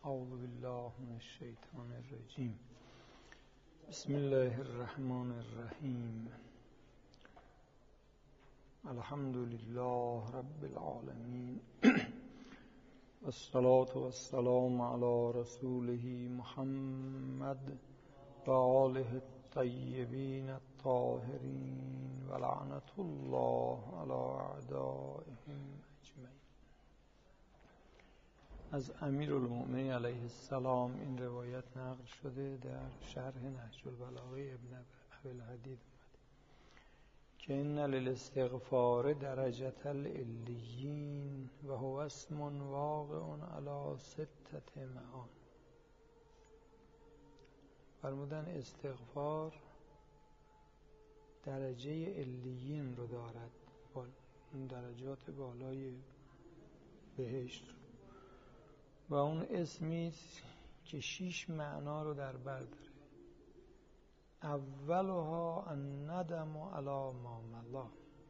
اعوذ بالله من الشیطان الرجیم. بسم الله الرحمن الرحیم. الحمد لله رب العالمین والصلاة والسلام علی رسوله محمد و آله الطیبین الطاهرین و لعنة الله علی اعدائهم اجمعین. از امیرالمؤمنین علیه السلام این روایت نقل شده در شرح نهج البلاغه ابن ابی الحدید اومده که ان للاستغفار درجة العلیین و هو اسم واقع علی 6 معان. فرمودن استغفار درجه علیین رو دارد، درجات بالای بهشت، و اون اسمی که 6 معنا رو در بر داره. اولها الندم علی ما مضی.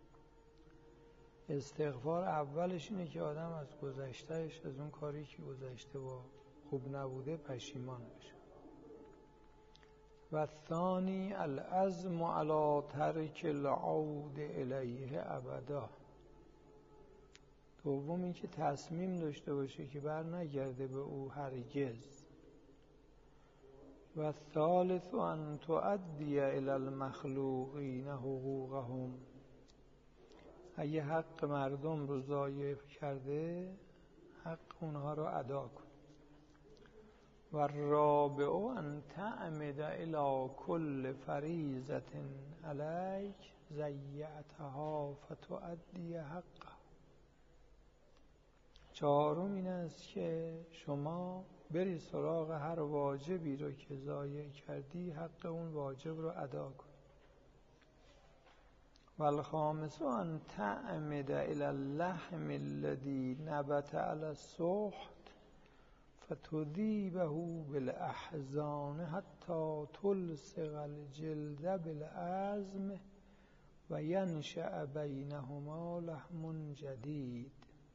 استغفار اولش اینه که آدم از گذشتهش، از اون کاری که گذشته و خوب نبوده پشیمان بشه. و ثانی العزم علی ترک العود الیه ابدا. دوم این که تصمیم داشته باشه که بر نگرده به او هرگز. و ثالث ان تؤدی الی المخلوقین حقوقهم. اگه حق مردم رو ضایع کرده، حق اونها رو ادا کن. و الرابع ان تعمد الی کل فریضة علیک ضیعتها فتؤدی حقها. چهارم این است که شما بری سراغ هر واجبی رو که ضایع کردی، حق اون واجب رو ادا کن. و الخامس ان تعمد الی اللحم الذی نبت علی السحت فتذیبه بالاحزان حتی تلصق الجلد بالعظم و ینشأ بینهما لحم جدید.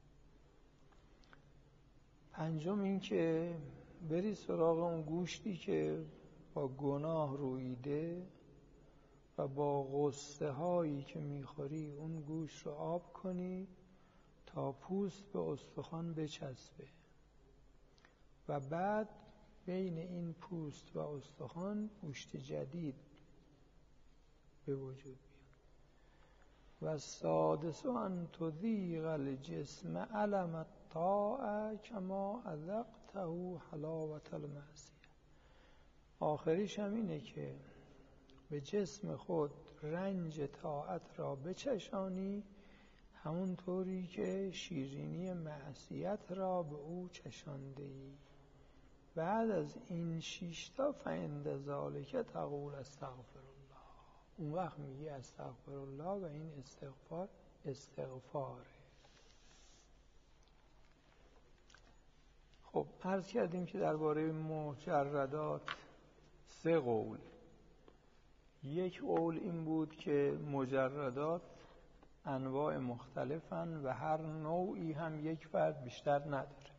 پنجم این که بری سراغ اون گوشتی که با گناه رویده و با غصه هایی که میخوری اون گوشت رو آب کنی تا پوست به استخوان بچسبه و بعد بین این پوست و استخوان گوشت جدید به وجود بیاد. و سادس ان تذیق الجسم علم الطاعه کما اذقته حلاوة المعصیه. آخریش هم اینه که به جسم خود رنج طاعت را بچشانی، همون طوری که شیرینی معصیت را به او چشانده‌ای. بعد از این 6 تا فعند ذالک تقول استغفر الله. اون وقت میگی استغفر الله و این استغفاره. خب عرض کردیم که درباره مجردات 3 قول. یک قول این بود که مجردات انواع مختلفن و هر نوعی هم یک فرد بیشتر نداره.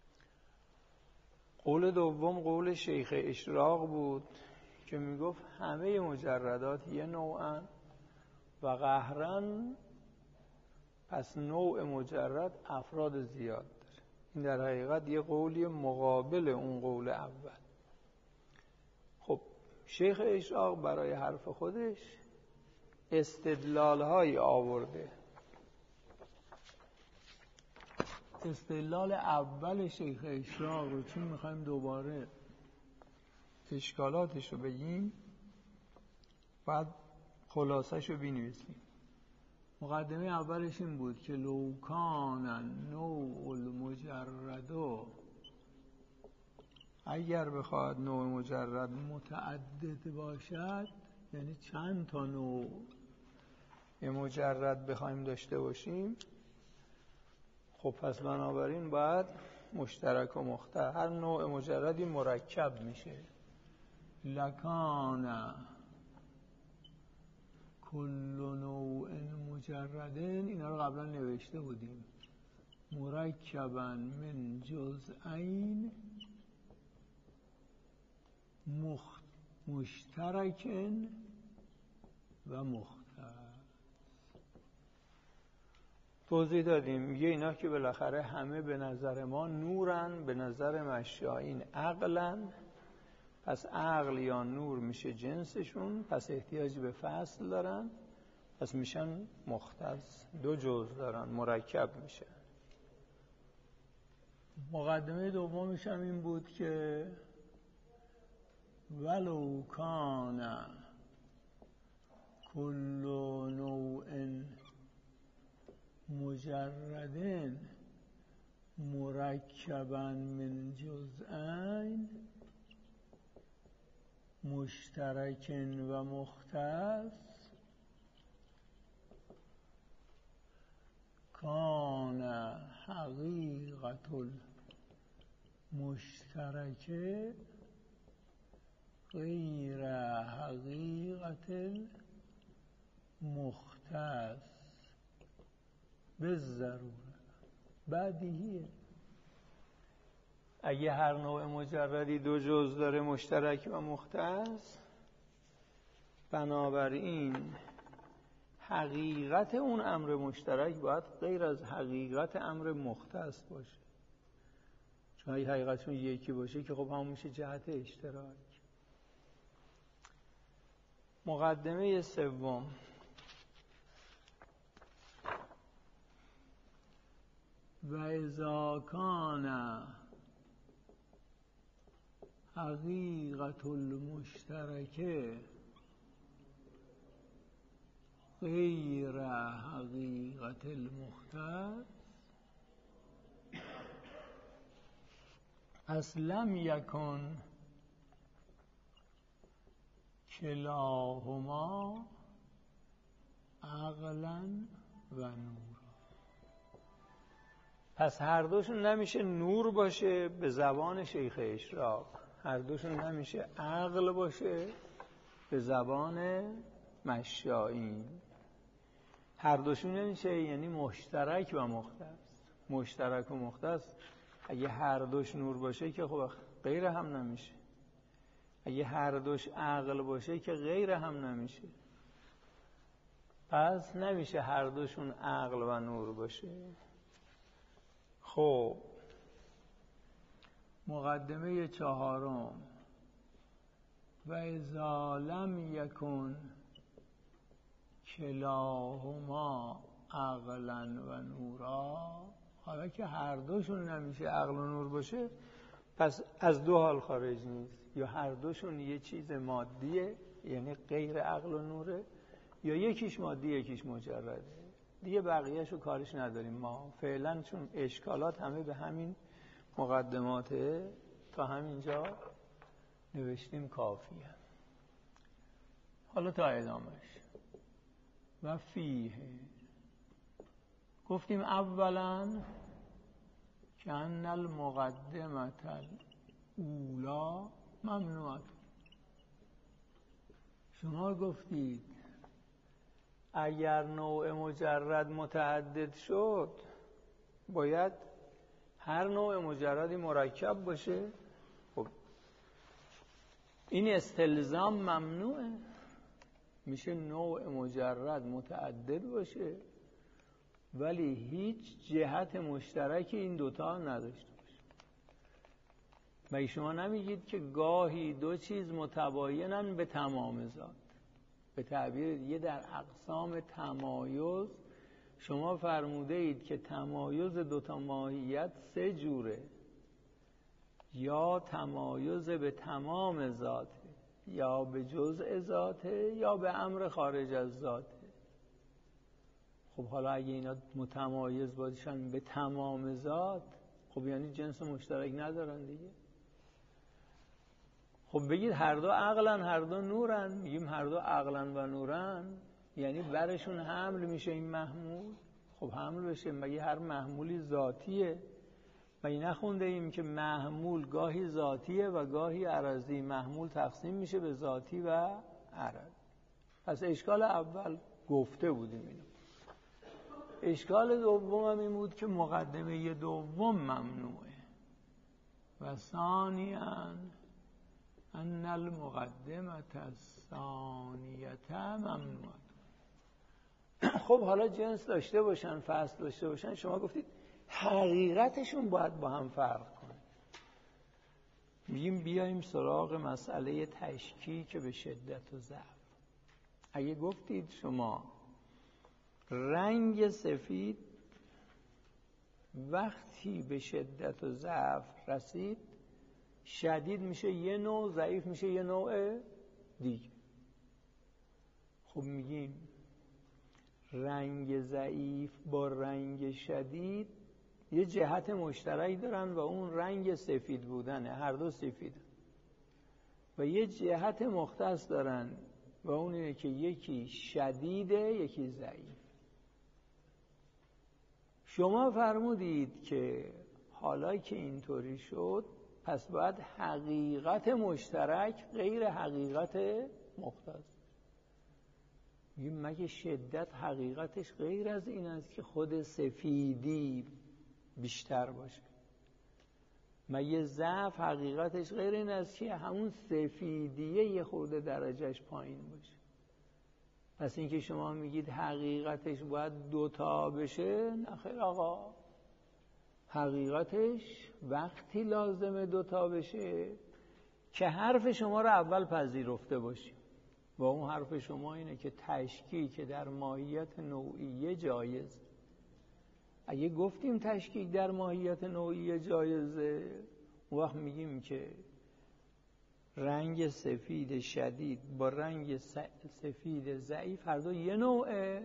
قول دوم قول شیخ اشراق بود که میگفت همه مجردات یه نوعن و قهرن، پس نوع مجرد افراد زیاد داره. این در حقیقت یه قولی مقابل اون قول اول. خب شیخ اشراق برای حرف خودش استدلال‌هایی آورده. استدلال اول شیخ اشراق رو چون میخوایم دوباره اشکالاتش رو بگیم، بعد خلاصش رو بنویسیم. مقدمه اولش این بود که لو کان نوع المجرد، اگر بخواد نوع مجرد متعدد باشد، یعنی چند تا نوع مجرد بخوایم داشته باشیم، خب پس بنابراین باید مشترک و مختلف، هر نوع مجردی مرکب میشه. لکان کل نوع مجردن، اینا رو قبلا نوشته بودیم، مرکبا من جزئین مشترکن و مختص. توضیح دادیم میگه اینا که بالاخره همه به نظر ما نورن، به نظر مشایین عقلن، پس عقل یا نور میشه جنسشون، پس احتیاج به فصل دارن، پس میشن مختص، دو جزء دارن، مرکب میشن. مقدمه دومش هم این بود که ولو کان کل نوع مجرد مرکبا من جزئین مشترک و مختص کان حقیقت المشترک غیر حقیقت المختص بالضروره. بدیهیه اگه هر نوع مجردی دو جزء داره، مشترک و مختص، بنابراین حقیقت اون امر مشترک باید غیر از حقیقت امر مختص باشه. چون اگه حقیقتشون یکی باشه که خب همون میشه جهت اشتراک. مقدمه سوم و اذا کان حقیقت المشترک غیر حقیقت المختص پس لم یکن کلاهما عقلا و نور. پس هر دوشون نمیشه نور باشه به زبان شیخ اشراق، هر دوشون نمیشه عقل باشه به زبان مشایین، هر دوشون نمیشه یعنی مشترک و مختص. مشترک و مختص اگه هر دوش نور باشه که خب غیر هم نمیشه، اگه هر دوش عقل باشه که غیر هم نمیشه، پس نمیشه هر دوشون عقل و نور باشه. خب مقدمه چهارم و اذا لم یکن کلاهما عقلا و نورا، حالا که هر دوشون نمیشه عقل و نور باشه، پس از دو حال خارج نیست، یا هر دوشون یه چیز مادیه یعنی غیر عقل و نوره، یا یکیش مادی یکیش مجرده. دیگه بقیه‌شو کارش نداریم ما فعلا، چون اشکالات همه به همین مقدماته تا همینجا نوشتیم کافیه. حالا تا ادامهش و فیه گفتیم اولا که ان المقدمه الاولا ممنوعه. شما گفتید اگر نوع مجرد متعدد شد باید هر نوع مجردی مرکب باشه. خب این استلزام ممنوعه، میشه نوع مجرد متعدد باشه ولی هیچ جهت مشترک این دوتا نداشته باشه. و شما نمیگید که گاهی دو چیز متباینن به تمام ذات، به تعبیر دیگه در اقسام تمایز شما فرموده اید که تمایز دوتا ماهیت سه جوره، یا تمایز به تمام ذاته، یا به جزء ذاته، یا به امر خارج از ذاته. خب حالا اگه اینا متمایز باشن به تمام ذات، خب یعنی جنس مشترک ندارن دیگه. خب بگید هر دو عقلن هر دو نورن، میگیم هر دو عقلن و نورن یعنی برشون حمل میشه این محمول. خب حمل بشه، مگه هر محمولی ذاتیه؟ مگه نخونده ایم که محمول گاهی ذاتیه و گاهی عرضی؟ محمول تقسیم میشه به ذاتی و عرض. پس اشکال اول گفته بودیم اینو. اشکال دوم هم این بود که مقدمه دوم ممنوعه و ثانیاً ان المقدمه الثانیه ممنوعه. خب حالا جنس داشته باشن، فصل داشته باشن، شما گفتید حقیقتشون باید با هم فرق کنه. میگیم بیایم سراغ مسئله تشکیک به شدت و ضعف. اگه گفتید شما رنگ سفید وقتی به شدت و ضعف رسید، شدید میشه یه نوع، ضعیف میشه یه نوع دیگه. خب میگیم رنگ ضعیف با رنگ شدید یه جهت مشترک دارن و اون رنگ سفید بودنه، هر دو سفیدن. و یه جهت مختص دارن و اون اینه که یکی شدیده یکی ضعیف. شما فرمودید که حالا که اینطوری شد پس باید حقیقت مشترک غیر حقیقت مختص. مگه شدت حقیقتش غیر از این است که خود سفیدی بیشتر باشه؟ مگه ضعف حقیقتش غیر این است که همون سفیدیه یه خورده درجهش پایین باشه؟ پس اینکه شما میگید حقیقتش باید دوتا بشه، نه خیر آقا، حقیقتش وقتی لازمه دوتا بشه که حرف شما رو اول پذیرفته باشیم. و اون حرف شما اینه که تشکیک در ماهیت نوعیه جایز. اگه گفتیم تشکیک در ماهیت نوعیه جایزه، اون وقت میگیم که رنگ سفید شدید با رنگ سفید ضعیف هر دو یه نوعه،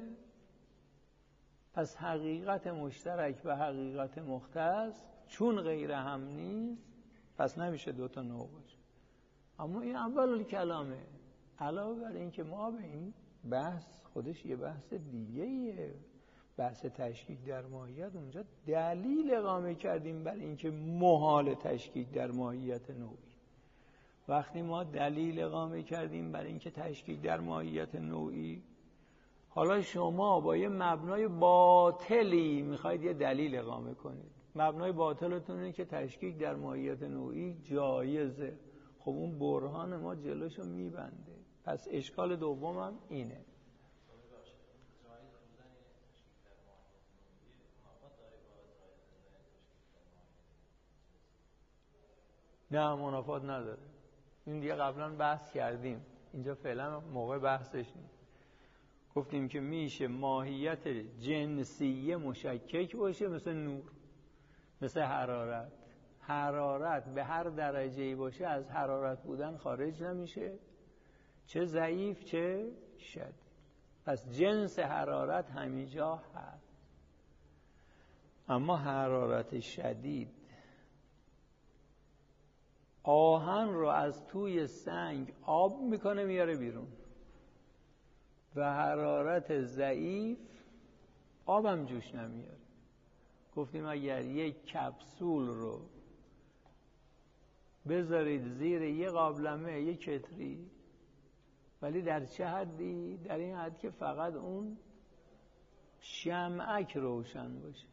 پس حقیقت مشترک و حقیقت مختص چون غیر هم نیست پس نمیشه دوتا نوع باشه. اما این اول کلامه. علاوه بر این که ما به این بحث خودش یه بحث دیگه‌ایه، بحث تشکیک در ماهیت، اونجا دلیل اقامه کردیم بر این که محال تشکیک در ماهیت نوعی. وقتی ما دلیل اقامه کردیم بر این که تشکیک در ماهیت نوعی، حالا شما با یه مبنای باطلی میخواید یه دلیل اقامه کنید. مبنای باطلتون اینه که تشکیک در ماهیت نوعی جایزه. خب اون برهان ما جلوشو میبنده. پس اشکال دومم اینه. نه منافات نداره. این دیگه قبلا بحث کردیم، اینجا فعلا موقع بحثش نیست. گفتیم که میشه ماهیت جنسیه مشکک باشه، مثل نور، مثل حرارت. حرارت به هر درجه‌ای باشه از حرارت بودن خارج نمیشه، چه ضعیف چه شدید. پس جنس حرارت همینجا هست. اما حرارت شدید آهن رو از توی سنگ آب میکنه میاره بیرون، و حرارت ضعیف آبم جوش نمیاره. گفتیم اگر یک کپسول رو بذارید زیر یه قابلمه، یک کتری، ولی در چه حدی؟ در این حد که فقط اون شمعک روشن باشه،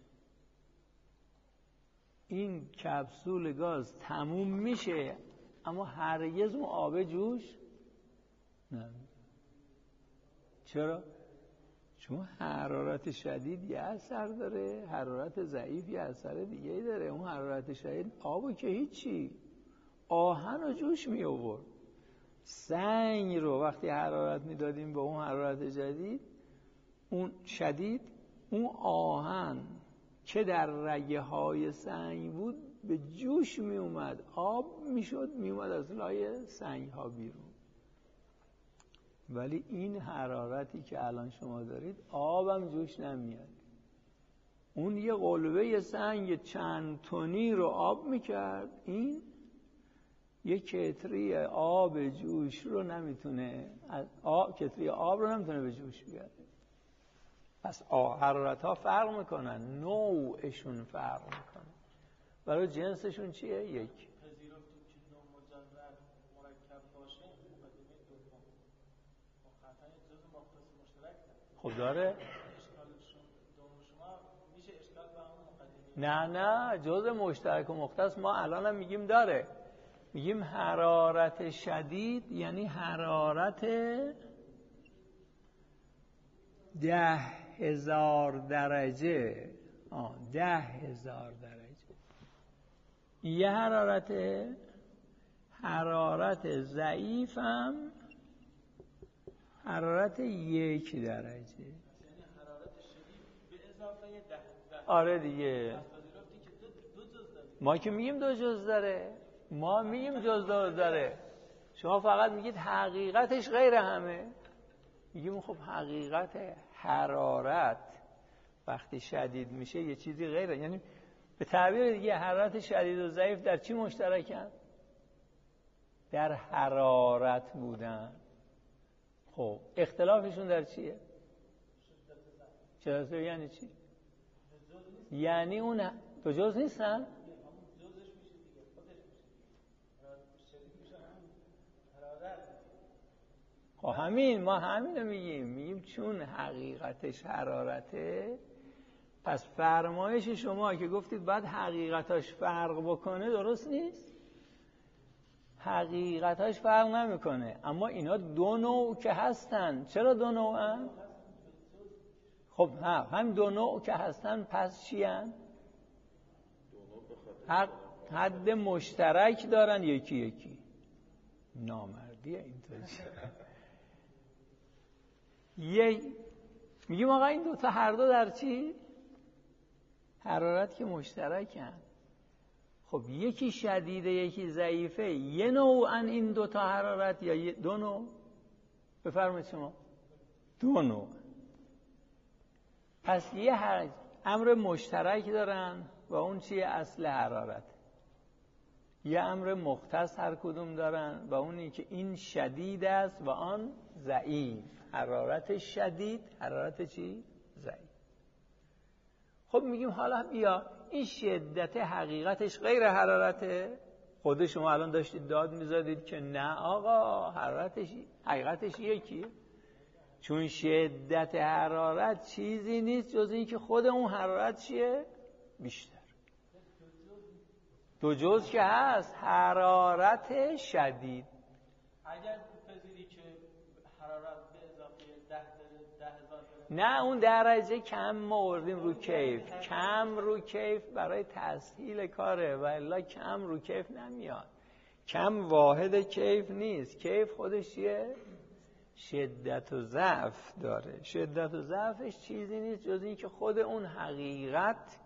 این کپسول گاز تموم میشه اما هرگز اون آب جوش نمیاره. چرا؟ چون حرارت شدید یه اثر داره، حرارت ضعیف یه اثر دیگه داره. اون حرارت شدید آبو که هیچی، آهن رو جوش می آورد. سنگ رو وقتی حرارت میدادیم به اون حرارت جدید، اون شدید، اون آهن که در رگه های سنگ بود به جوش می اومد، آب می شد، می اومد از لای سنگ ها بیرون. ولی این حرارتی که الان شما دارید آبم جوش نمیاد. اون یه قلبه سنگ چند تنی رو آب میکرد، این یه کتری آب جوش رو نمیتونه، کتری آب رو نمیتونه به جوش بیاره. پس حرارت ها فرق میکنن، نوعشون فرق میکنن. برای جنسشون چیه؟ یک. خب داره؟ نه جزء مشترک و مختص ما الان هم میگیم داره. میگیم حرارت شدید یعنی حرارت 10,000 درجه. 10,000 درجه. یه حرارت ضعیفم حرارت 1 درجه. یعنی حرارت شدید به اضافه 10. آره دیگه. ما که میگیم 2 جز داره. ما میگیم جز 2 داره. شما فقط میگید حقیقتش غیر همه. میگیم خب حقیقت حرارت وقتی شدید میشه یه چیزی غیره. یعنی به تعبیر دیگه حرارت شدید و ضعیف در چی مشترکن؟ در حرارت بودن. خب اختلافشون در چیه؟ شدت یعنی چی؟ یعنی اون 2 جز نیستن؟ خب همین ما همینو میگیم چون حقیقتش حرارته، پس فرمایش شما که گفتید باید حقیقتاش فرق بکنه درست نیست. حقیقتاش فرق نمیکنه، اما اینا 2 نوع که هستن. چرا 2 نوعن؟ خب هم 2 نوع که هستن پس چی هن؟ حد مشترک دارن یکی. نامردیه اینطوری. میگیم آقا این 2 تا هر دو در چی؟ حرارت که مشترکن. خب یکی شدیده یکی ضعیفه، یه نوعن این 2 تا حرارت یا 2 نوع؟ بفرمایید شما. 2 نوع. پس یه امر مشترک دارن و اون چیه؟ اصل حرارت. یه امر مختص هر کدوم دارن و اونی که این شدید است و آن ضعیف. حرارت شدید، حرارت چی؟ ضعیف. خب میگیم حالا بیا این شدت حقیقتش غیر حرارته. خود شما الان داشتید داد میزدید که نه آقا حقیقتش یکیه. چون شدت حرارت چیزی نیست جز این که خود اون حرارت چیه؟ بیشتر. 2 جز که هست حرارت شدید. اگر بپذیری که حرارت به اضافه 10,000 نه اون درجه کم ما آوردیم رو کیف. کم رو کیف برای تسهیل کاره و الا کم رو کیف نمیاد. کم واحد کیف نیست. کیف خودش چیه؟ شدت و ضعف داره. شدت و ضعفش چیزی نیست جز این که خود اون حقیقت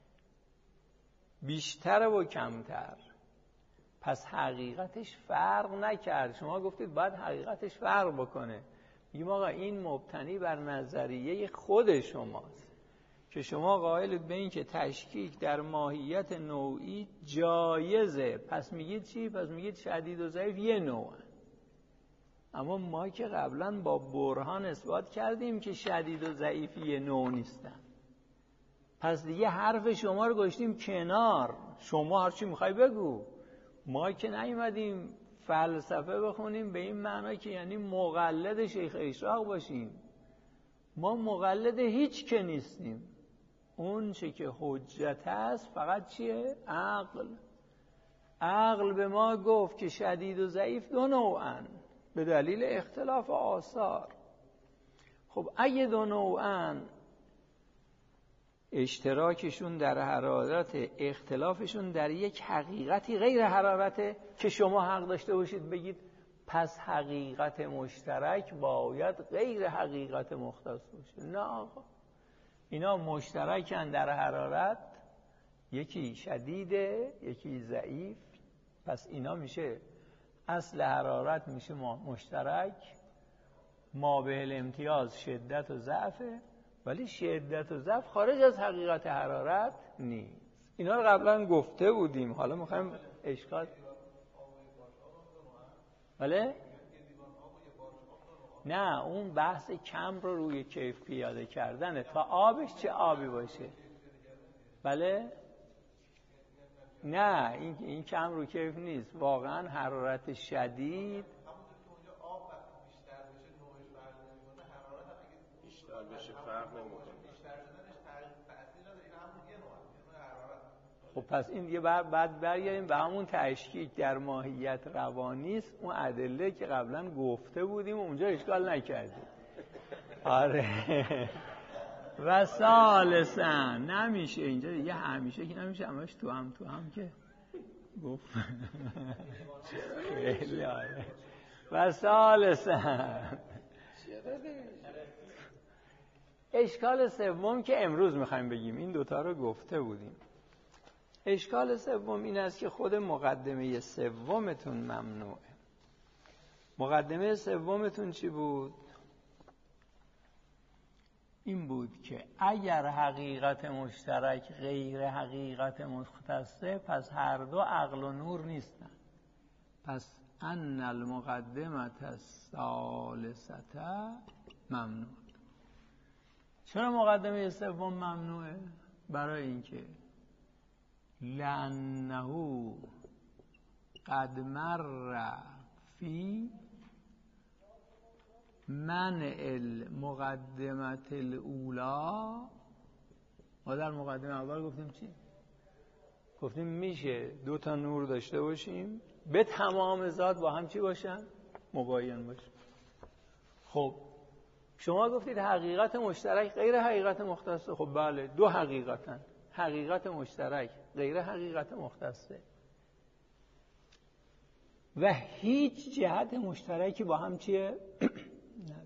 بیشتر و کمتر. پس حقیقتش فرق نکرد. شما گفتید باید حقیقتش فرق بکنه. میگیم آقا این مبتنی بر نظریه خود شماست که شما قائلید به این که تشکیک در ماهیت نوعی جایزه. پس میگید چی؟ پس میگید شدید و ضعیف یه نوعه. اما ما که قبلا با برهان اثبات کردیم که شدید و ضعیف یه نوع نیستن. پس دیگه حرف شما رو گذاشتیم کنار. شما هر چی میخوای بگو. ما که نیومدیم فلسفه بخونیم به این معنی که یعنی مقلد شیخ اشراق باشیم. ما مقلد هیچ که نیستیم. اون چه که حجت است فقط چیه؟ عقل به ما گفت که شدید و ضعیف 2 نوعن به دلیل اختلاف آثار. خب اگه 2 نوعن، اشتراکشون در حرارت، اختلافشون در یک حقیقتی غیر حرارته که شما حق داشته باشید بگید پس حقیقت مشترک باید غیر حقیقت مختص باشه. نه آقا، اینا مشترکن در حرارت، یکی شدیده یکی ضعیف. پس اینا میشه اصل حرارت میشه مشترک، ما به الامتیاز شدت و ضعفه، ولی شدت و ضعف خارج از حقیقت حرارت نیست. اینا رو قبلا گفته بودیم. حالا میخوایم اشکال بله؟ نه اون بحث کم رو روی کیف پیاده کردنه تا آبش چه آبی باشه. بله؟ نه این کم رو کیف نیست. واقعا حرارت شدید بیشتر بشه فرق نمیکنه. خب پس این دیگه بعد برگردیم به همون تشکیک در ماهیت روانی است، اون ادله که قبلا گفته بودیم و اونجا اشکال نکردیم. آره. و ثالثاً نمیشه اینجا دیگه، همیشه که نمیشه، همش تو هم که گفت. خیلی آره. و ثالثاً اشکال سوم که امروز میخوایم بگیم، این دوتا رو گفته بودیم. اشکال سوم این است که خود مقدمه سومتون ممنوعه. مقدمه سومتون چی بود؟ این بود که اگر حقیقت مشترک غیر حقیقت مختصه، پس هر دو عقل و نور نیستن. پس ان المقدمه الثالثه ممنوع. چرا مقدمه سوم ممنوعه؟ برای اینکه لأنه قد مر فی منع المقدمه الاولی. ما در مقدمه اول گفتیم چی؟ گفتیم میشه دو تا نور داشته باشیم به تمام ذات با هم چی باشن؟ مباین باشن. خب شما گفتید حقیقت مشترک غیر حقیقت مختصه. خب بله، دو حقیقتن، حقیقت مشترک غیر حقیقت مختصه و هیچ جهت مشترکی با هم چیه؟ نداره.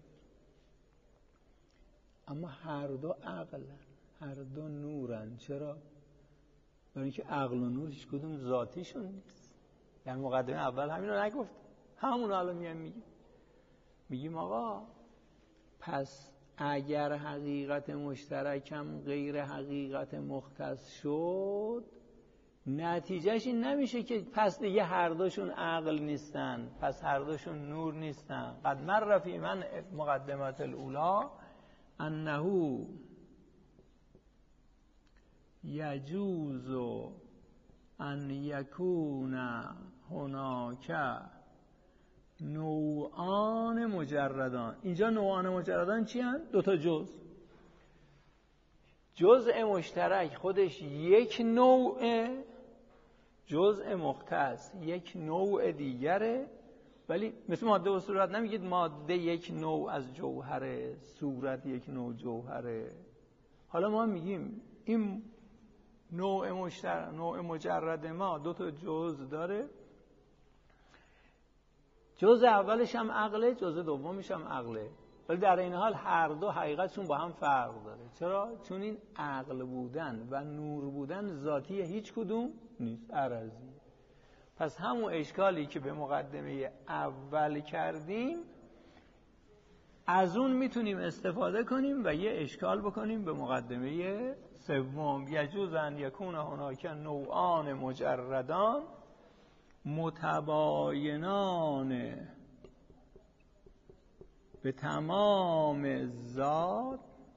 اما هر دو عقلن، هر دو نورن. چرا؟ برای اینکه عقل و نور هیچ کدوم ذاتیشون نیست. در مقدمه اول همین رو نگفت، همون رو الان میگیم آقا پس اگر حقیقت مشترکم غیر حقیقت مختص شد، نتیجهش این نمیشه که پس دیگه هر دوشون عقل نیستن، پس هر دوشون نور نیستن. قد مر فی من مقدمت الاولی انه یجوز ان یکون هناک نوعان مجردان. اینجا نوعان مجردان چی هست؟ دوتا جزء مشترک خودش یک نوعه، جزء مختص یک نوع دیگره. ولی مثل ماده و صورت نمیگید ماده یک نوع از جوهره، صورت یک نوع جوهره. حالا ما میگیم این نوع مجرد ما دو تا جزء داره، جزء اولش هم عقله، جزء دومش هم عقله، ولی در این حال هر دو حقیقتشون با هم فرق داره. چرا؟ چون این عقل بودن و نور بودن ذاتی هیچ کدوم نیست، عرضی. پس همون اشکالی که به مقدمه اول کردیم از اون میتونیم استفاده کنیم و یه اشکال بکنیم به مقدمه سوم. یجوز ان یکون هناک نوعان مجردان متباینان به تمام ذات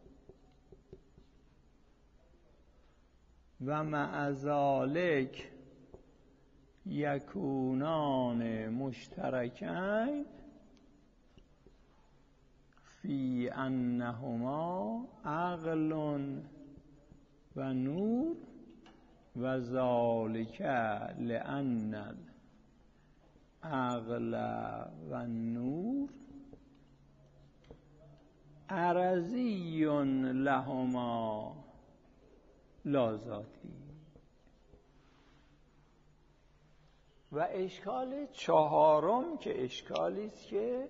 و مع ذلک یکونان مشترکین فی انهما عقل و نور و ذالک لأن العقل و النور عرضی لهما لا ذاتی. و اشکال چهارم که اشکالی است که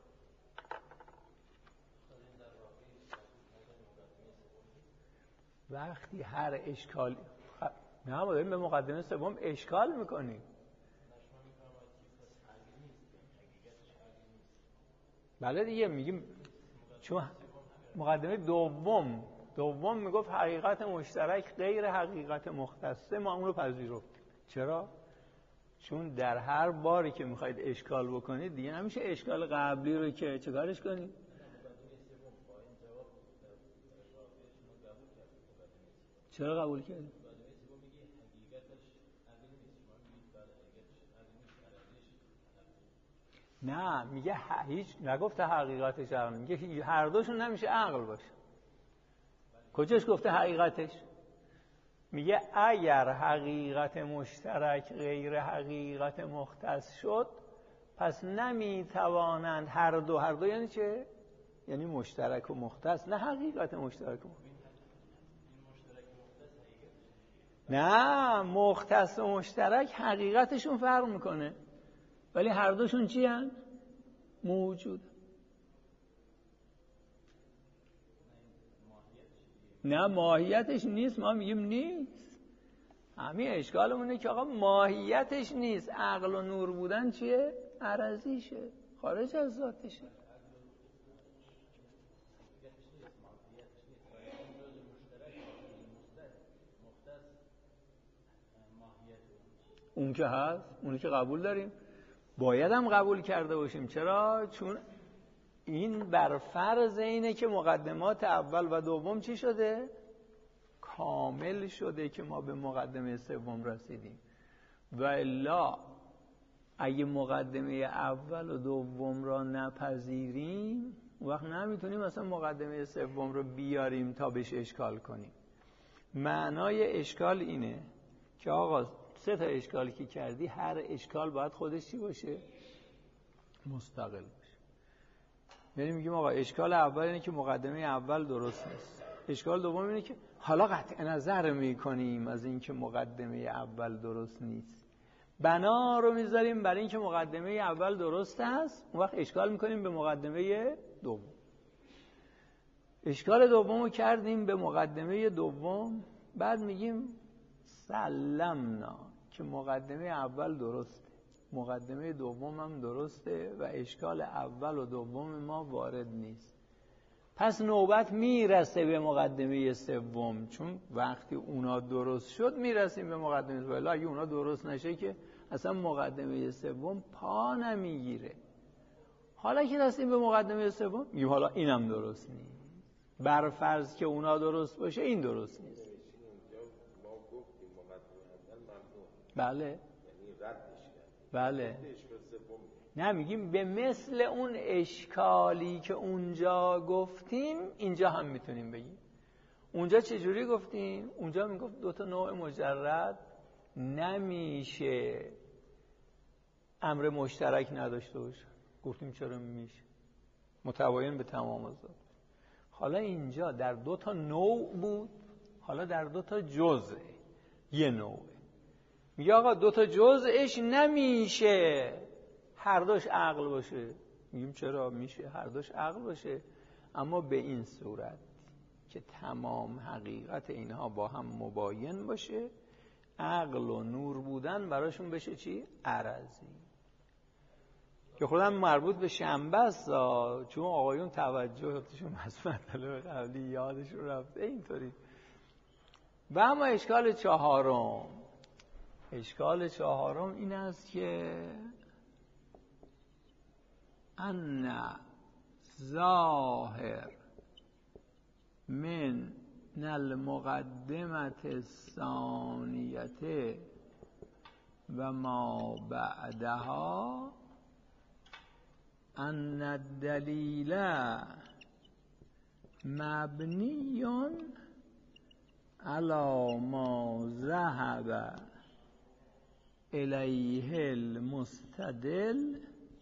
وقتی هر اشکالی نه ما داریم به مقدمه سوم اشکال میکنیم. بله دیگه میگیم چون مقدمه دوم میگفت حقیقت مشترک غیر حقیقت مختصه، ما اون رو پذیرفتیم. چرا؟ چون در هر باری که میخواید اشکال بکنید دیگه نمیشه اشکال قبلی رو که چه کارش کنید؟ چرا قبول کردید؟ نه میگه هیچ نگفته حقیقتش عقل، میگه هر دوشون نمیشه عقل باشه. کجاش گفته حقیقتش؟ میگه اگر حقیقت مشترک غیر حقیقت مختص شد پس نمیتوانند هر دو یعنی چه؟ یعنی مشترک و مختص، نه حقیقت مشترک و مختص. نه، مختص و مشترک حقیقتشون فرق میکنه ولی هر دوشون چی هن؟ موجود. نه ماهیتش نیست، ما میگیم نیست. همین اشکالمونه که آقا ماهیتش نیست. عقل و نور بودن چیه؟ عرضیشه، خارج از ذاتشه. اون که هست، اونی که قبول داریم، باید هم قبول کرده باشیم. چرا؟ چون این بر فرض اینه که مقدمات اول و دوم چی شده؟ کامل شده که ما به مقدمه سوم رسیدیم. و الا اگه مقدمه اول و دوم را نپذیریم وقت نمیتونیم مثلا مقدمه سوم رو بیاریم تا بهش اشکال کنیم. معنای اشکال اینه که آقا 3 تا اشکالی که کردی هر اشکال باید خودش چی باشه؟ مستقل باشه. یعنی میگیم آقا اشکال اول اینه که مقدمه اول درست نیست. اشکال دوم اینه که حالا قطع نظر میکنیم از این که مقدمه اول درست نیست، بنا رو میذاریم برای این که مقدمه اول درست است، اون وقت اشکال میکنیم به مقدمه دوم. اشکال دوم رو کردیم به مقدمه دوم، بعد میگیم سلمنا که مقدمه اول درسته، مقدمه دوم هم درسته و اشکال اول و دوم ما وارد نیست. پس نوبت میرسه به مقدمه سوم، چون وقتی اونا درست شد میرسیم به مقدمه سوم. اگه اونا درست نشه که اصلا مقدمه سوم پا نمیگیره. حالا که رسیم به مقدمه سوم میگیم حالا اینم درست نیست، بر فرض که اونا درست باشه این درست نیست. بله بله، نه میگیم به مثل اون اشکالی که اونجا گفتیم اینجا هم میتونیم بگیم. اونجا چجوری گفتیم؟ اونجا میگفت 2 تا نوع مجرد نمیشه امر مشترک نداشته باشه. گفتیم چرا میشه؟ متباین به تمام ذات. حالا اینجا در 2 تا نوع بود، حالا در 2 تا جزء یه نوعه. میگه آقا 2 تا جزءش نمیشه هر دوش عقل باشه. میگیم چرا میشه هر دوش عقل باشه، اما به این صورت که تمام حقیقت اینها با هم مباین باشه، عقل و نور بودن براشون بشه چی؟ عرضی. که خودم مربوط به شنبه است، چون آقایون توجهشون از مطلب قبلی یادشون رفته اینطوری. و اما اشکال چهارم این است که ان ظاهر من المقدمة الثانیة و ما بعدها ان الدلیل مبنی علی ما ذهب الیه المستدل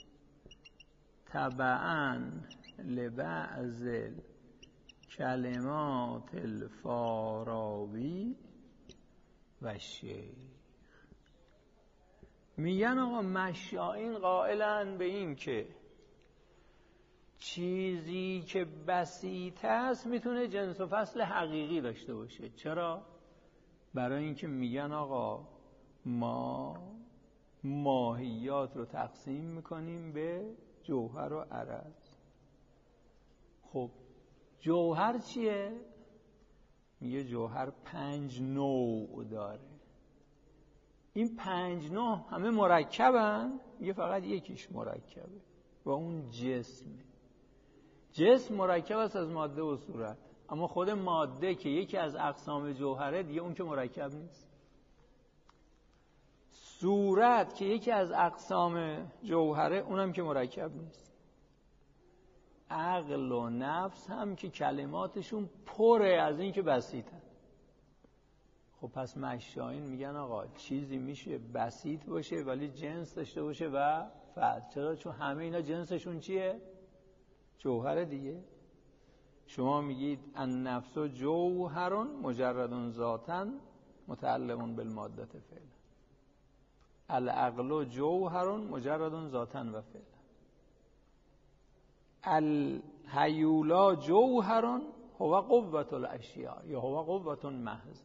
تبعاً لبعض کلمات الفارابی و شیخ. میگن آقا مشایین قائلن به این که چیزی که بسیط است میتونه جنس و فصل حقیقی داشته باشه. چرا؟ برای اینکه میگن آقا ما ماهیات رو تقسیم میکنیم به جوهر و عرض. خب جوهر چیه؟ میگه جوهر 5 نوع داره. این 5 نوع همه مرکبن؟ میگه فقط یکیش مرکبه و اون جسمه. جسم مرکب است از ماده و صورت، اما خود ماده که یکی از اقسام جوهره دیگه اون که مرکب نیست. صورت که یکی از اقسام جوهره اونم که مرکب نیست. عقل و نفس هم که کلماتشون پره از این که بسیطن. خب پس مشایین میگن آقا چیزی میشه بسیط باشه ولی جنس داشته باشه و فرد. چرا؟ چون همه اینا جنسشون چیه؟ جوهر دیگه. شما میگید النفس جوهر مجرد ذاتاً متعلق بالماده فعلا، العقل جوهر مجرد ذاتاً و فعلا، الهیولا جوهر هو قوة الاشیاء یا هو قوة محض،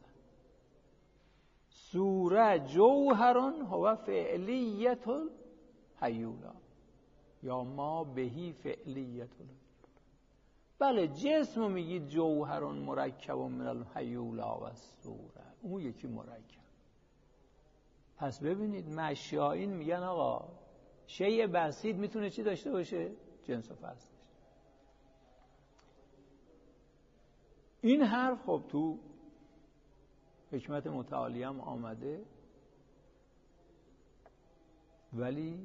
صوره جوهر هو فعلیت الهیولا یا ما بهی فعلیت الهیولا. بله جسمو میگید جوهر مرکب من الهیولا و الصوره، اون یکی مرکب. پس ببینید مشایین میگن آقا شیء بسیط میتونه چی داشته باشه؟ جنس و فصل. این حرف خب تو حکمت متعالی هم آمده، ولی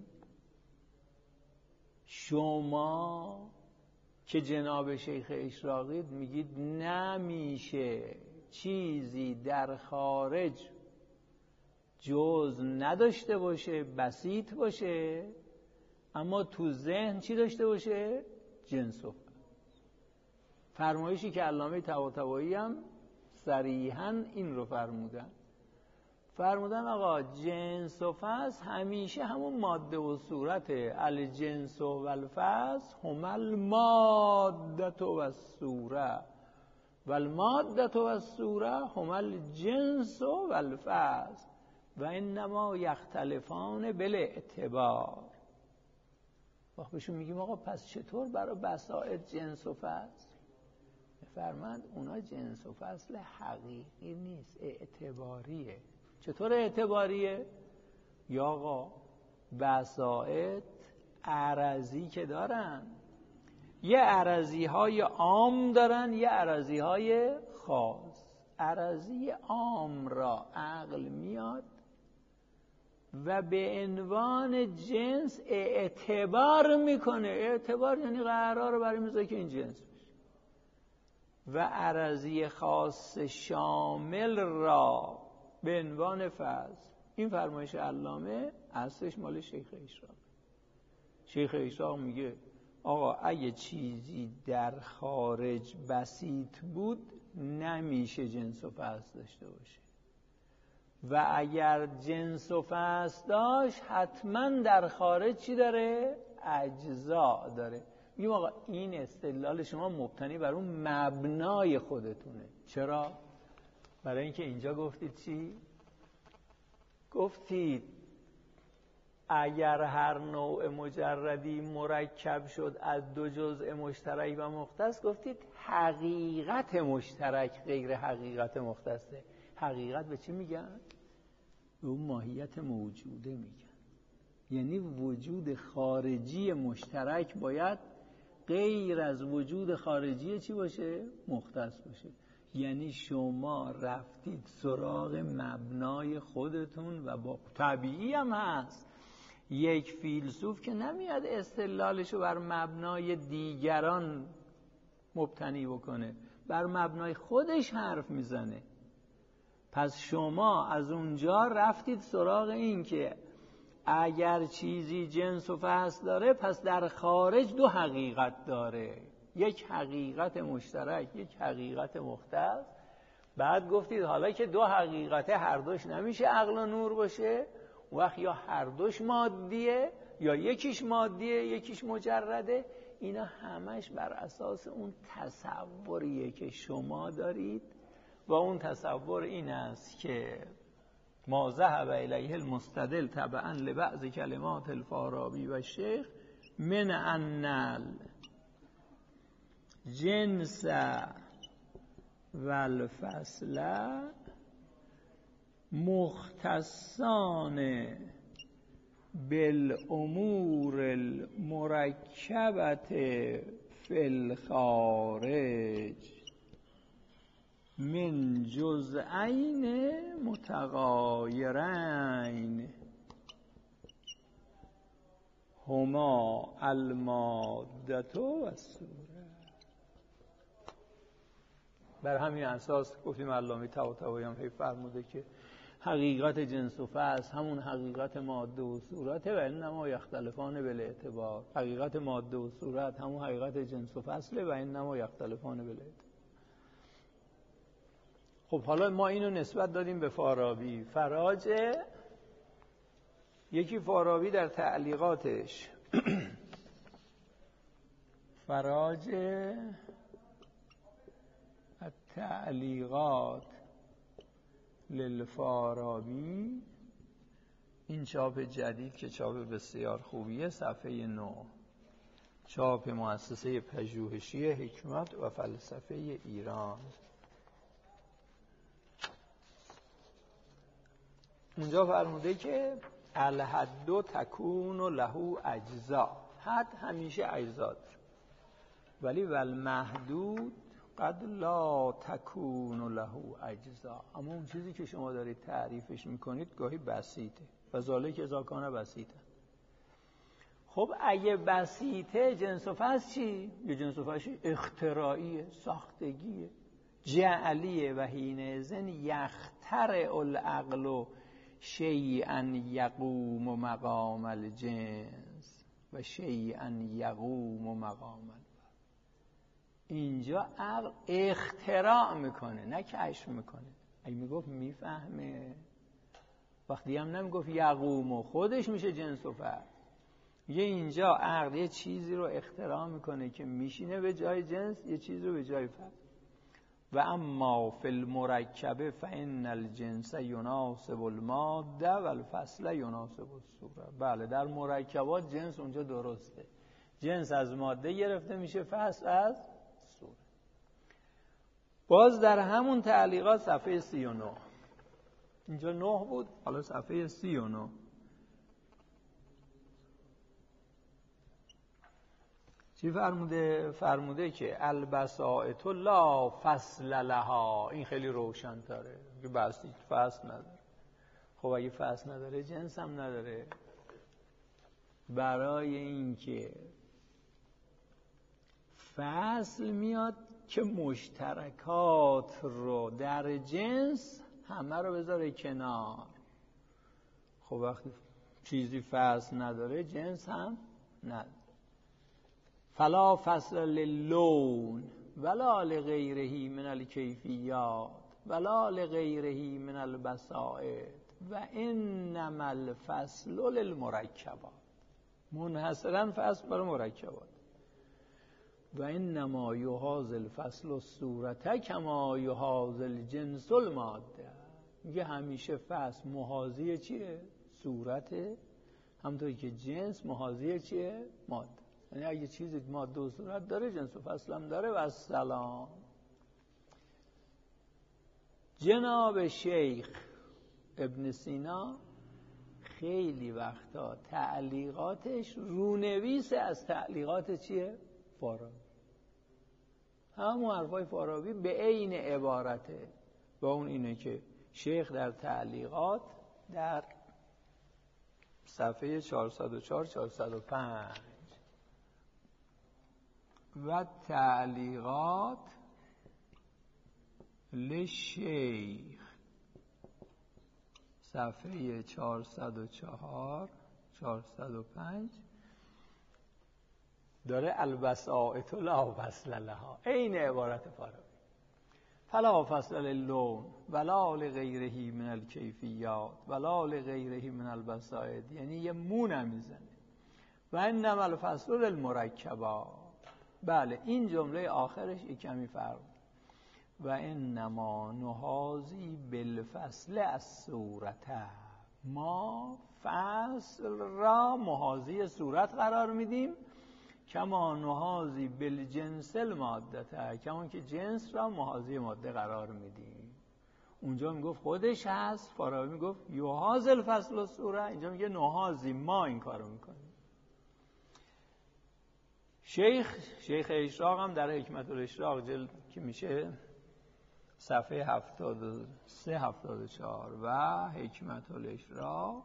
شما که جناب شیخ اشراقی میگید نمیشه چیزی در خارج جز نداشته باشه، بسیط باشه، اما تو ذهن چی داشته باشه؟ جنس و فصل. فرمایشی که علامه طباطبایی هم صریحاً این رو فرمودن آقا جنس و فصل همیشه همون ماده و صورته. الجنس و الفصل هما الماده و الصوره و الماده و الصوره هما الجنس و الفصل و انما یختلفان بالاعتبار. وقت بهشون میگیم آقا پس چطور برای بساط جنس و فصل؟ فرمند اونا جنس و فصل حقیقی نیست، اعتباریه. چطور اعتباریه؟ یا آقا بساط عرضی که دارن، یه عرضی های عام دارن، یه عرضی های خاص. عرضی عام را عقل میاد و به عنوان جنس اعتبار میکنه. اعتبار یعنی قراره برای میذاره که این جنس بشه. و عرضی خاص شامل را به عنوان فصل. این فرمایش علامه اصلش مال شیخ اشراق. شیخ اشراق میگه آقا اگه چیزی در خارج بسیط بود نمیشه جنس و فصل داشته باشه، و اگر جنس و فصل داشت حتما در خارج چی داره؟ اجزا داره. میگم آقا این استدلال شما مبتنی بر اون مبنای خودتونه. چرا؟ برای اینکه اینجا گفتید چی؟ گفتید اگر هر نوع مجردی مرکب شد از دو جزء مشترک و مختص، گفتید حقیقت مشترک غیر حقیقت مختصه. حقیقت به چی میگن؟ به اون ماهیت موجوده میگن. یعنی وجود خارجی مشترک باید غیر از وجود خارجی چی باشه؟ مختص باشه. یعنی شما رفتید سراغ مبنای خودتون و با طبیعی هم هست یک فیلسوف که نمیاد استدلالشو بر مبنای دیگران مبتنی بکنه، بر مبنای خودش حرف میزنه. پس شما از اونجا رفتید سراغ این که اگر چیزی جنس و فصل داره پس در خارج دو حقیقت داره، یک حقیقت مشترک، یک حقیقت مختص. بعد گفتید حالا که دو حقیقت هر دوش نمیشه عقل و نور باشه، وقت یا هر دوش مادیه یا یکیش مادیه یکیش مجرده. اینا همش بر اساس اون تصوریه که شما دارید و اون تصور این است که ما ذهب الیه المستدل تبعا لبعض کلمات الفارابی و شیخ من ان جنس و الفصل مختصان بالامور المرکبت فی الخارج من جزئین متغایرین هما الماده و الصوره. بر همین اساس گفتیم علامه طباطبایی هم فرموده که حقیقت جنس و فصل همون حقیقت ماده و صورته و انما یختلفان بالاعتبار. حقیقت ماده و صورت همون حقیقت جنس و فصله و انما یختلفان بالاعتبار. خب حالا ما اینو نسبت دادیم به فارابی. فراج یکی فارابی در تعلیقاتش فراج التعلیقات للفارابی، این چاپ جدید که چاپ بسیار خوبیه، صفحه 9، چاپ مؤسسه پژوهشی حکمت و فلسفه ایران. اونجا فرموده که الحد تکون له اجزا، حد همیشه اجزا داره، ولی والمحدود قد لا تکون له اجزا. اما اون چیزی که شما دارید تعریفش میکنید گاهی بسیطه و ذالک اذا کان بسیطه. خب اگه بسیطه، جنس و فصل چی؟ یه جنس و فصل اختراعیه، ساختگیه، جعلیه و حینئذ یخترع العقل شیئا یقوم مقام الجنس و شیئا یقوم مقام الفرد. اینجا عقل اختراع میکنه نه کشف میکنه. اگه میگفت میفهمه، وقتی هم نمیگفت یقوم خودش میشه جنس و فرد. یه اینجا عقل یه چیزی رو اختراع میکنه که میشینه به جای جنس، یه چیز رو به جای فرد. و اما فی المرکبه فان الجنس یناسب الماده و الفصل یناسب الصوره. بله، در مرکبات جنس اونجا درسته، جنس از ماده گرفته میشه، فصل از صوره. باز در همون تعلیقات صفحه 39، اینجا 9 بود، حالا صفحه 39 چی فرموده؟ فرموده که البسائط لا فصل لها. این خیلی روشن تره که بسیط فصل نداره. خب اگه فصل نداره جنس هم نداره. برای اینکه فصل میاد که مشترکات رو در جنس همه رو بذاره کنار. خب وقتی چیزی فصل نداره جنس هم نداره. فلا فصل للون ولا لغیره من الکیفیات ولا لغیره من البسائط و انما الفصل للمرکبات. منحصرا فصل برای مرکبات. و انما یحاز الفصل الصورت کما یحاز الجنس الماده. میگه همیشه فصل محاذی چیه؟ صورته، همونطوری که جنس محاذی چیه؟ ماده. یعنی اگه چیزی ماده و صورت داره جنس و فصل هم داره. و السلام. جناب شیخ ابن سینا خیلی وقتا تعلیقاتش رونویس از تعلیقات چیه؟ فارابی. همون حرفای فارابی به عین عبارته. با اون اینه که شیخ در تعلیقات در صفحه 404 405 و تعلیقات لشیخ صفحه 404 405 داره البسائط لا فصل لها، عین عبارت فارابی. فلا فصل للون ولا لغیره من الکیفیات ولا لغیره من البسائط. یعنی یه مو نمیزنه. و انما الفصل للمرکبات. بله، این جمله آخرش یک کمی فرق. و انما نحاذی بالفصل الصورت. ما فصل را محاذی صورت قرار میدیم کما نحاذی بالجنس الماده، کما که جنس را محاذی ماده قرار میدیم. اونجا میگفت خودش هست، فارابی میگفت یحاز الفصل الصوره، اینجا میگه نحاذی ما این کارو میکنیم. شیخ اشراق هم در حکمت الاشراق جلد که میشه صفحه 73 74 و حکمت الاشراق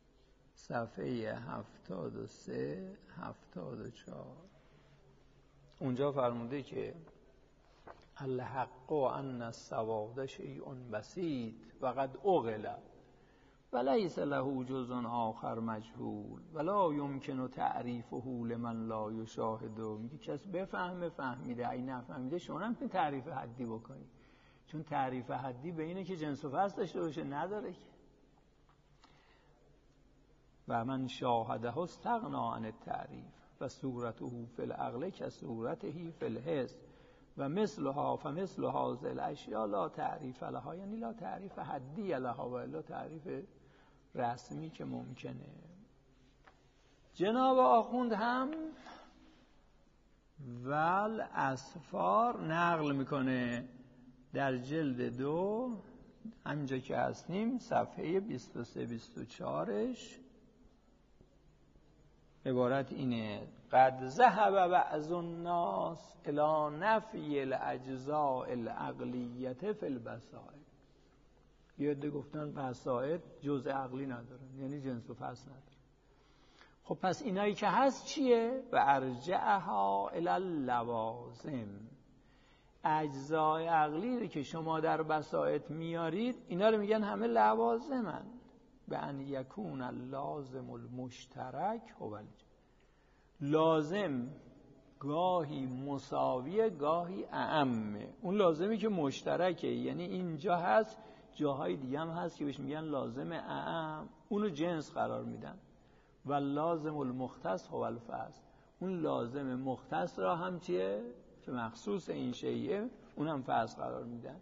صفحه 73 74 اونجا فرموده که الحق و ان السواد شیء بسیط و قد اغل و لیس له جزء آخر مجهول ولا یمکن تعریفه لمن لا یشاهد. میگه کسی بفهمه فهمیده، اگه نفهمیده شما نمیتونید تعریف حدی بکنی، چون تعریف حدی به اینه که جنس و فصل داشته باشه، نداره که. و من شاهده استغنا عن التعریف و صورته فی العقل که صورته فی الحس و مثلها فمثل هذه الاشیاء لا تعریف لها، یعنی لا تعریف حدی لها و الا تعریف رسمی که ممکنه. جناب آخوند هم ول اسفار نقل میکنه در جلد 2 همینجا که هستیم صفحه 23-24ش عبارت اینه: قد ذهب بعض الناس الى نفی الاجزاء العقلیه فی البصائر. یه عده گفتن بصائر جزء عقلی ندارن، یعنی جنس و فصل ندارن. خب پس اینایی که هست چیه؟ و ارجعها الی اللوازم. اجزای عقلی رو که شما در بساط میارید اینا رو میگن همه لوازمن. به ان یکون اللازم المشترک هو لازم گاهی مساویه گاهی اعمه. اون لازمی که مشترکه یعنی اینجا هست، جاهای دیگه هم هست که بهش میگن لازم اعم، اونو جنس قرار میدن. و لازم المختص هو الفصل. اون لازم مختص را هم چیه؟ که مخصوص این شیء، اون هم فصل قرار میدن.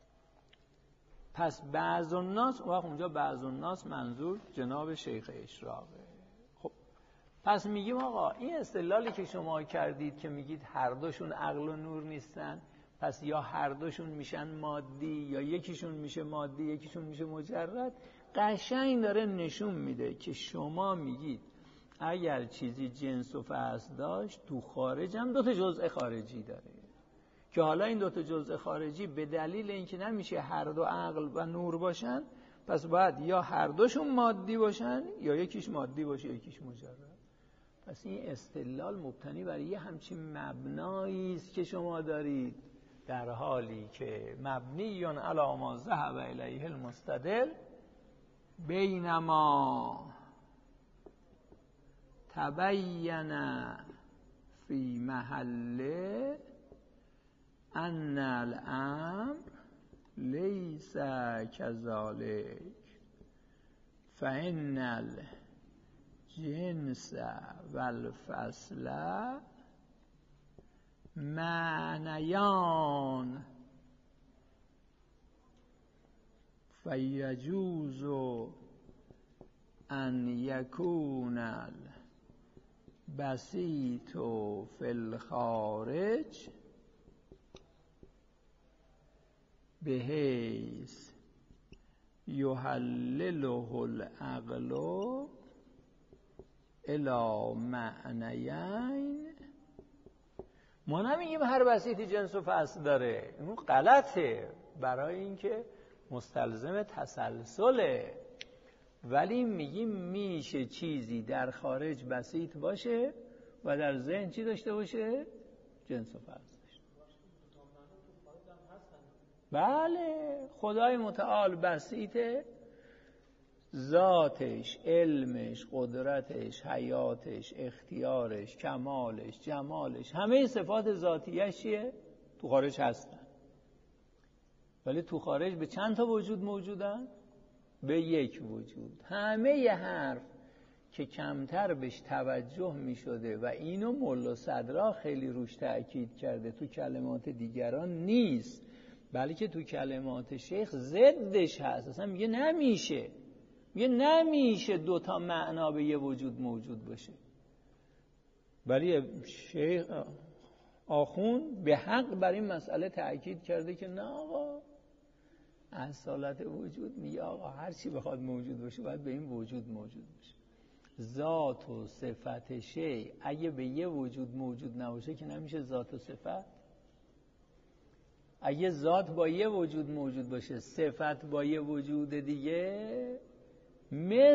پس بعض الناس، اونجا بعض الناس منظور جناب شیخ اشراقه. خب پس میگیم آقا این استدلالی که شما کردید که میگید هر دوشون عقل و نور نیستن، پس یا هر دوشون میشن مادی یا یکیشون میشه مادی یکیشون میشه مجرد، قشنگ داره نشون میده که شما میگید اگر چیزی جنس و فصل داشت تو خارج هم 2 جزء خارجی داره، که حالا این 2 جزء خارجی به دلیل اینکه نمیشه هر دو عقل و نور باشن، پس باید یا هر دوشون مادی باشن یا یکیش مادی باشه یکیش مجرد. پس این استدلال مبتنی بر یه همچین مبنایی است که شما دارید، در حالی که مبنی علی ما ذهب الیه المستدل، بینما تبین فی محل ان الامر لیس کذالک فان الجنس والفصل معنیان فیجوز ان یکون البسیط فی الخارج بحیث یحلله العقل الی معنیین. ما نمیگیم هر بسیطی جنس و فصل داره، اون غلطه برای اینکه مستلزم تسلسله، ولی میگیم میشه چیزی در خارج بسیط باشه و در ذهن چی داشته باشه؟ جنس و فصل. بله خدای متعال بسیطه، ذاتش، علمش، قدرتش، حیاتش، اختیارش، کمالش، جمالش، همه صفات ذاتیش چیه؟ تو خارج هستن. ولی تو خارج به چند تا وجود موجودن؟ به یک وجود. همه ی حرف که کمتر بهش توجه می شده و اینو ملا صدرا خیلی روش تأکید کرده تو کلمات دیگران نیست، بلکه تو کلمات شیخ ضدش هست. اصلا میگه نمیشه 2 تا معنا به یه وجود موجود باشه. ولی شیخ آخوند به حق بر این مسئله تأکید کرده که نه آقا، اصالت وجود میگه آقا هر چی بخواد موجود باشه باید به این وجود موجود باشه. ذات و صفت شی اگه به یه وجود موجود نباشه که نمیشه ذات و صفت. اگه ذات با یه وجود موجود باشه، صفت با یه وجود دیگه،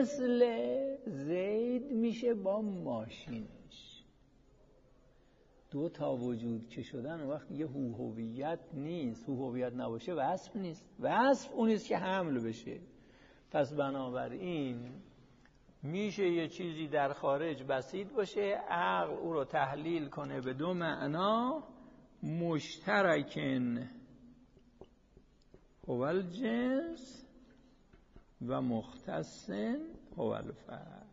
مثل زید میشه با ماشینش. دو تا وجود که شدن اون وقت یه هویت نیست. هویت نباشه وصف نیست. وصف اونیست که حمل بشه. پس بنابراین میشه یه چیزی در خارج بسیط باشه، عقل او رو تحلیل کنه به دو معنا، مشترکن هو الجنس و مختصن هو الفرد.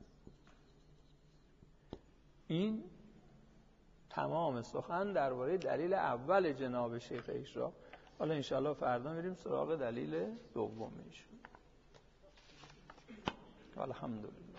این تمام سخن درباره دلیل اول جناب شیخ اشراق. حالا انشاءالله فردا میریم سراغ دلیل دومش. الحمدلله.